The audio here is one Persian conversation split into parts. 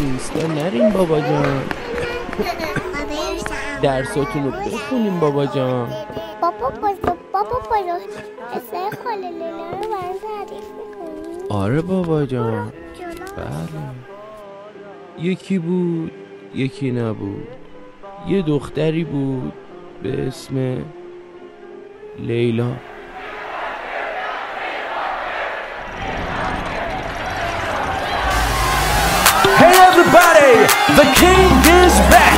اینستا نرین بابا جان. درساتون رو بخونیم بابا جان. بابا قصه خاله لیلا رو برام تعریف میکنی؟ آره بابا جان. بله. یکی بود یکی نبود، یه دختری بود به اسم لیلا. Hey everybody, the king is back.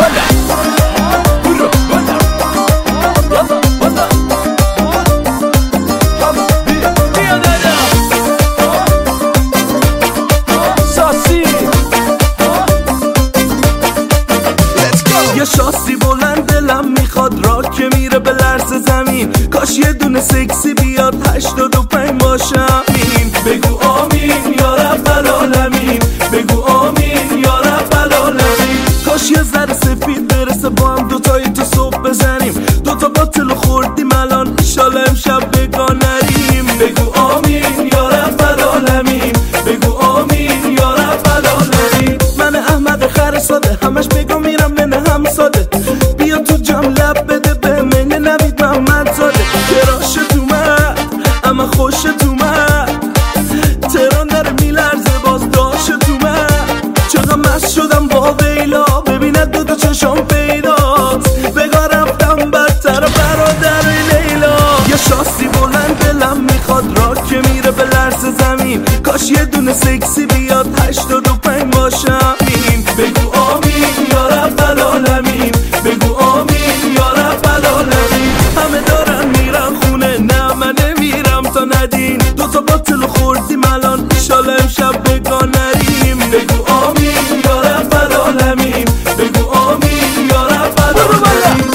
یه شاسی بلند دلم میخواد را که میره به لرز زمین. کاش یه دونه سکسی بیاد 85 باشم. بگو آمین یا رب العالمین، بگو آمین یا رب العالمین. کاش یه ذره سفید برسه با هم دوتایی تو صبح بزنیم. دوتا باطل خوردیم الان ایشالا امشب بگاه نریم. بگو آمین یا رب العالمین، بگو آمین یا رب العالمین. من احمد خر ساده همش بگو میرم نه هم ساده. بیا تو جام لب بده به من نوید محمد زاده. کراشت اومد اما خوشت اومد، تهران داره میلرزه باز داشت اومد. چقدر مست شدم با ویلا ببیند دوتا چشم پیداست. بگاه رفتم بدتر برادر لیلا. یه شاسی بلند دلم میخواد را که میره به لرز زمین. کاش یه دونه سکسی بیاد 85 باشم. بگو آمین یا رب العالمین، بگو آمین یا رب العالمین. همه دارن میرن خونه نه من نمیرم تا ندین. دوتا باطل خوردیم الان ایشالا امشب بگاه نریم. بگو آمین یا رب العالمین، بگو آمین یا رب العالمین.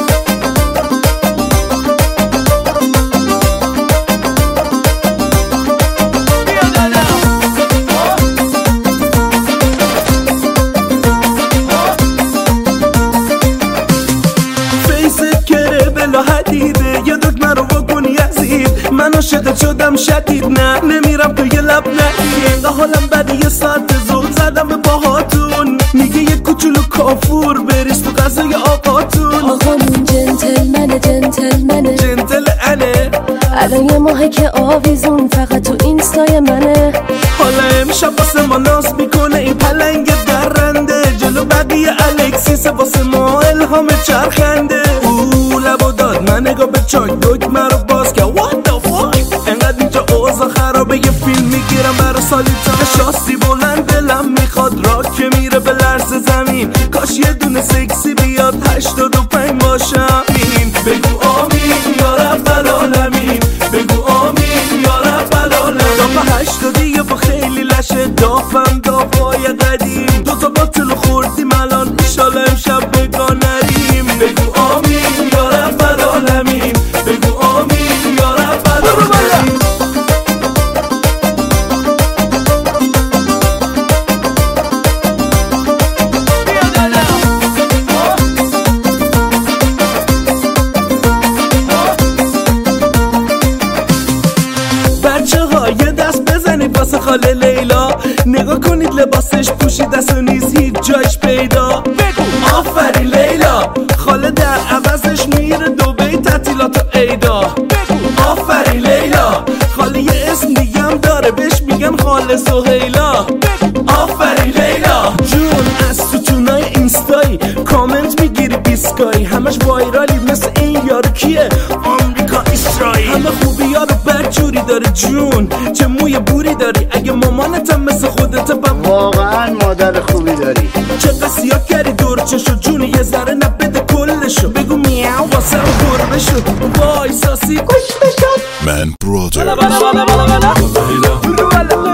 حدیده یه دکمه رو بکنی یزید. من عاشقت شدم شدید نه نمیرم تو یه لب نه. اینقه حالم بده یه ساعت زود زدم به باهاتون. میگه یه کوچولو کافور بریز تو غذای آقاتون. آقامون جنتلمنه جنتلمنه جنتل انه. الان یه ماهه که آویزون فقط تو اینستای منه. حالا امشب واسه ما ناز میکنه این پلنگ درنده. جلو بقیه الکسیس واسه ما الهام چرخنده. لبو داد من نگاه به چاک دکمه رو باز که what the fuck. انقدر اینجا اوضاع خرابه یه فیلم میگیرم برای سالیتا. شاسی بلند دلم میخواد را که میره به لرز زمین. کاش یه دونه سکسی بیاد 85 باشم. بگو آمین یا رب العالمین، بگو آمین یا رب العالمین. دافه 80 با خیلی لشه دافم دافای قدیم. دوتا باطل خوردیم الان ایشالا امشب بگاه نریم. بگو آمین یا رب العالمین، بگو آمین یا رب العالمین. بچه ها یه دست بزنید واسه خاله لیلا. نگاه کنید لباسش پوشیده است و نیز هیچ جایش پیدا. بگو آفرین لیلا. خاله در عوضش میره دبی تعطیلات و عیدا. بگو آفرین لیلا. خاله یه اسم دیگه هم داره بهش میگن خاله سهیلا. بگو آفرین لیلا. جون از ستونای اینستایی کامنت میگیری بیسکایی. همش وایرالی مثل این یارو کیه آمریکا اسرائیل. همه خوبی ها رو بدجوری داره جون. چه موی بوری داری اگه مامانتم مثل خودت واقعا مادر خوبی داری. چه قصیا کردی دور چشو جون یه ذره نبده کلشو. بگو میاو واسه رو گربه شو. وای ساسی کش بشو. Man Brother